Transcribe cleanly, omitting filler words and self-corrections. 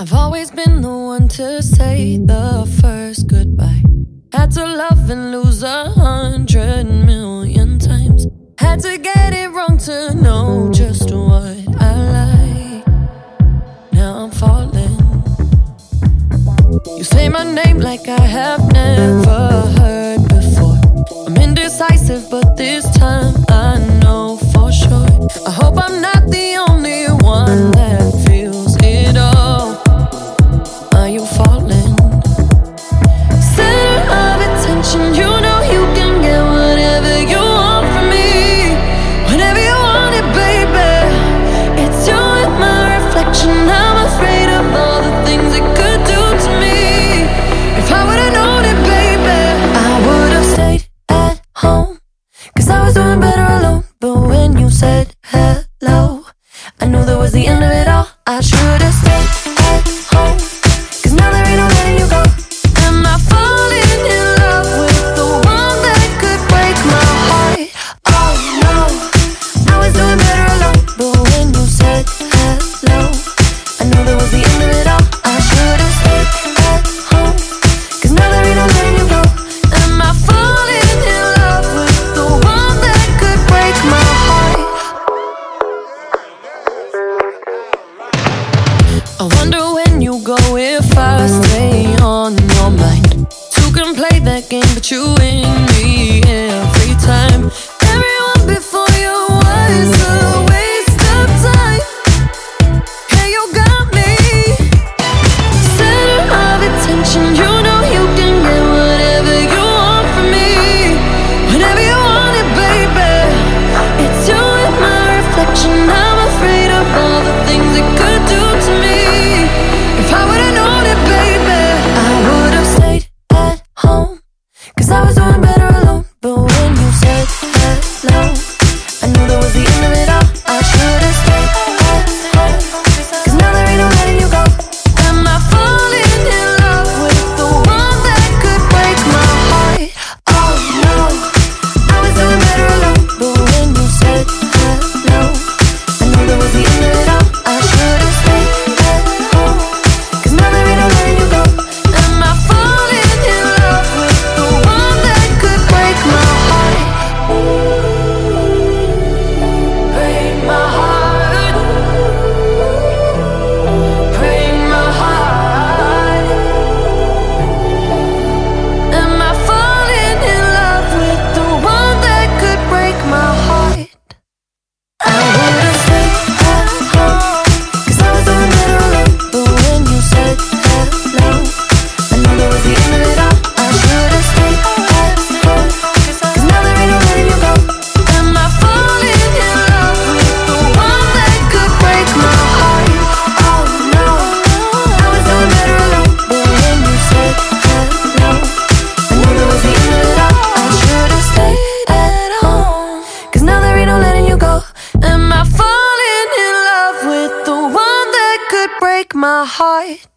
I've always been the one to say the first goodbye. Had to love and lose 100,000,000 times. Had to get it wrong to know just what I like. Now I'm falling. You say my name like I have never heard before. I'm indecisive, but this time I know for sure. I hope I'm not the only one that feels it all. Are you falling? Center of attention, you know you can get whatever you want from me. Whenever you want it, baby. It's you and my reflection. I'm afraid of all the things it could do to me. If I would've known it, baby, I would've stayed at home, 'cause I was doing better alone. But when you said hello, I knew that was the end of it all. I should've stayed at home, 'cause now there ain't no letting you go. Am I falling in love with the one that could break my heart? Oh no, I was doing better alone. But when you said hello, I knew that was the end of it all. I should've stayed at home, 'cause now there ain't no letting you go. Am I falling in love with the one that could break my heart? I wonder when you go if I stay on your mind. Two can play that game, but you win me every time. Everyone before you was a waste of time. Hey, you got me. Center of attention, you know you can get whatever you want from me. Whenever you want it, baby. It's you and my reflection. I'm afraid of all the things it could do to me. If I would've known it, baby, I would've stayed at home, 'cause I was doing better alone. But when you said hello, I knew that was the end of it all. I should've stayed at home, 'cause now there ain't no letting you go. Am I falling in love with the one that could break my heart? Oh no, I was doing better alone. But when you said hello, I knew that was the end of it all. I should've stayed at home, 'cause now there ain't no letting you go. Am I falling in love with the one that could break my heart? Break my heart. Break my heart. Am I falling in love with the one that could break my heart? I would've stayed at home, 'cause I was doing better alone. But when you said hello, I knew that was the end of it all. I should've stayed at home, 'cause now there ain't no letting you go. Am I falling in love with the one that could break my heart? Oh no, I was doing better alone. But when you said hello, I knew that was the end of it all. I should've stayed at home, 'cause now there ain't no letting you go. Am I falling in love with the one that could break my heart?